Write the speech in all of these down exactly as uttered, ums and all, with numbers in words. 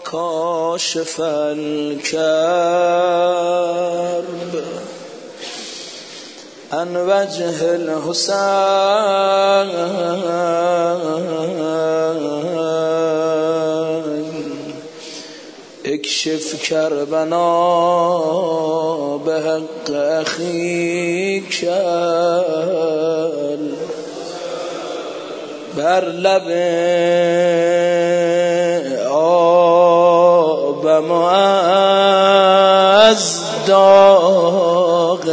کاشف الکرب عن وجه الحسین اکشف کربنا به حق اخیک بر لب آب معز داغ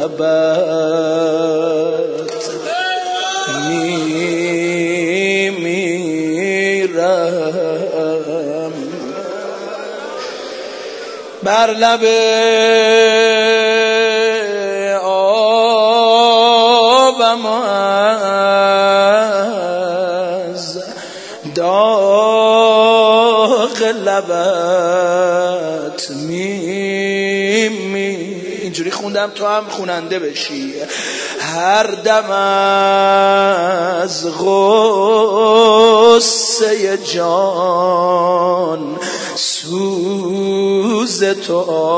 لبت می میرم بر لب آب معز داغ لبت می می اینجوری خوندم تو هم خوننده بشی. هر دم از غصه جان سوز تو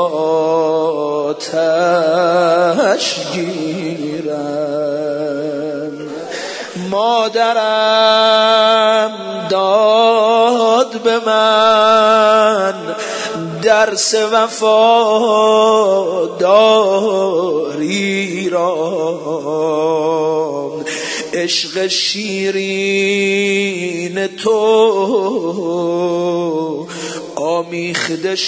آتش گیرم. مادرم داد به من درس وفاداری را، عشق شیرین تو آمیخته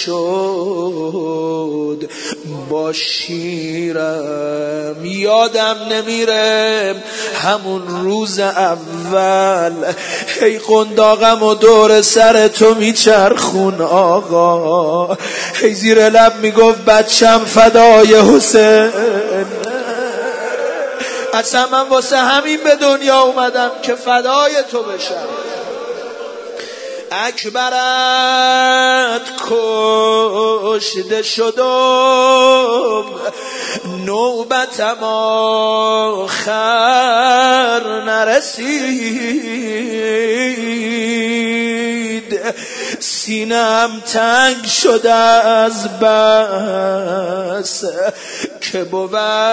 شد با شیرم. یادم نمیره همون روز اول هی قنداقم و دور سر تو میچرخون آقا، هی زیر لب میگفت بچم فدای حسین. اصلا من واسه همین به دنیا اومدم که فدای تو بشم. اکبرت کشته شدم نوبتم آخر نرسید، سینم تنگ شده از بس که بود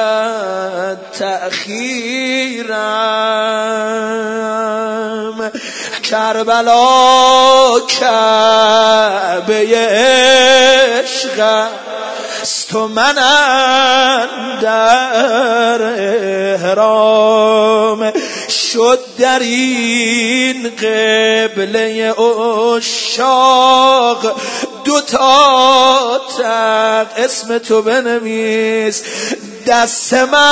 تأخیرم. کربلا کعبه عشق است و من در احرام، شد در این قبله عشاق دوتا تق. اسم تو بنویس. دست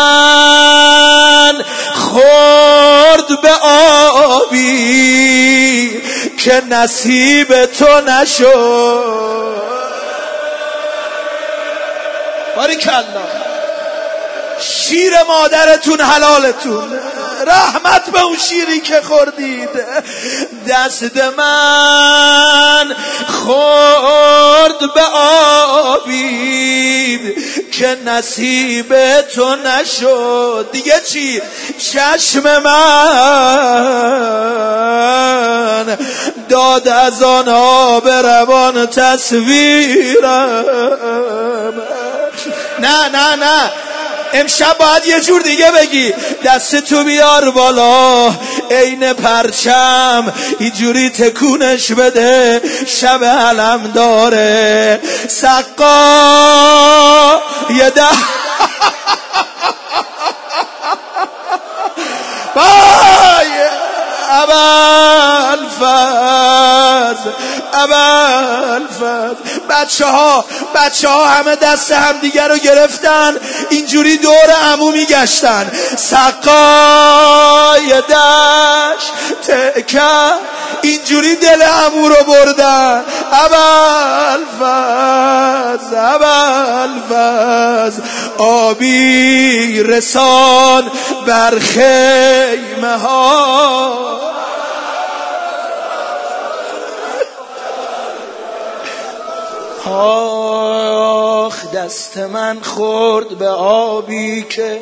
من خورد به آبی که نصیب تو نشد. باریکالله. شیر مادرتون حلالتون، رحمت به اون شیری که خوردید. دست من خورد به آبی که نصیب تو نشد. دیگه چی؟ چشم من داد از آن آب روان تصویرم. نه نه نه، امشب باید یه جور دیگه بگی. دست تو بیار بالا عین پرچم، اینجوری تکونش بده، شب علم داره. سقا یه ده بای ابوالفضل ابوالفضل. بچه ها بچه ها همه دست هم دیگر رو گرفتن، اینجوری دور عمو میگشتن. سقای دشت تکه، اینجوری دل عمو رو بردن. ابوالفضل ابوالفضل آبی رسان بر خیمه ها. آخ دست من خورد به آبی که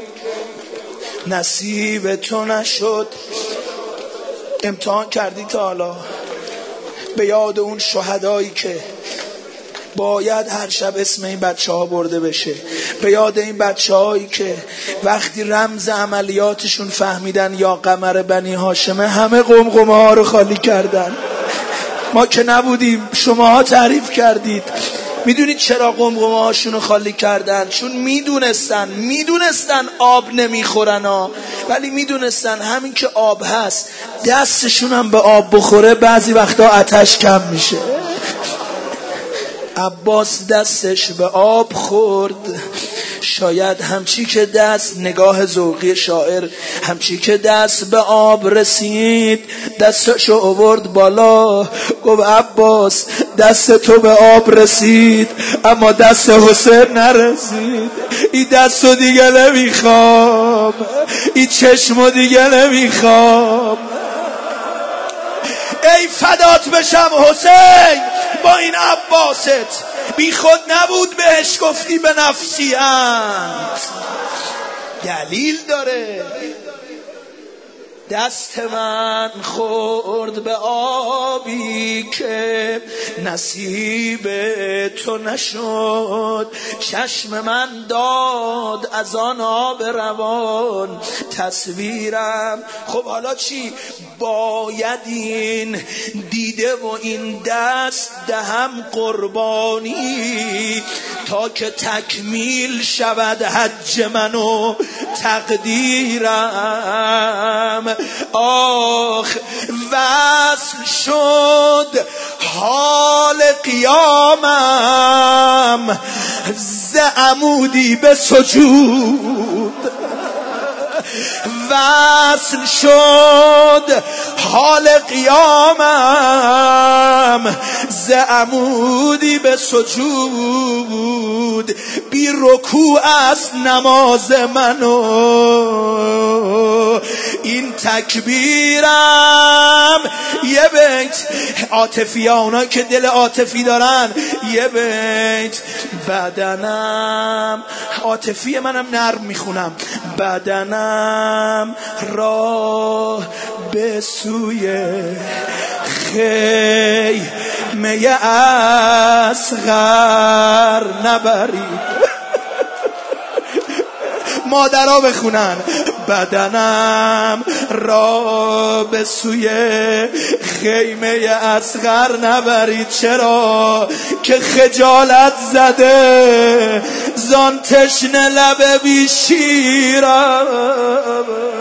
نصیب تو نشد. امتحان کردی تا حالا؟ به یاد اون شهدایی که باید هر شب اسم این بچه ها برده بشه، به یاد این بچه هایی که وقتی رمز عملیاتشون فهمیدن یا قمر بنی هاشمه همه قمقمه ها رو خالی کردن. ما که نبودیم، شماها تعریف کردید. میدونید چرا قمقمه هاشون رو خالی کردن؟ چون میدونستن میدونستن آب نمیخورن ها، ولی میدونستن همین که آب هست دستشون هم به آب بخوره بعضی وقتا آتش کم میشه. عباس دستش به آب خورد، شاید همچی که دست، نگاه ذوقی شاعر، همچی که دست به آب رسید دستشو آورد بالا، گفت عباس دست تو به آب رسید اما دست حسین نرسید. این دستو دیگه نمیخوام، این چشمو دیگه نمیخوام. ای فدات بشم حسین، با این عباست بی خود نبود بهش گفتی به نفسیت، دلیل داره. دست من خورد به آبی که نصیب تو نشد، چشم من داد از آن آب روان تصویرم. خب حالا چی؟ باید این دیده و این دست دهم قربانی تا که تکمیل شود حج من و تقدیرم. آخ وصل شد حال قیامم ز عمودی به سجود، وصل شد حال قیامم ز عمودی به سجود، بی رکوع است نماز منو این تکبیرم. یه بیت عاطفیانا که دل عاطفی دارن، یه بیت بدنم عاطفی منم نرم میخونم، بدنم راه به سوی خیمه اصغر نبرید. مادرها بخونن بدنم را به سوی خیمه اصغر نبرید. چرا؟ که خجالت زده زان تشنه لب بی شیرم.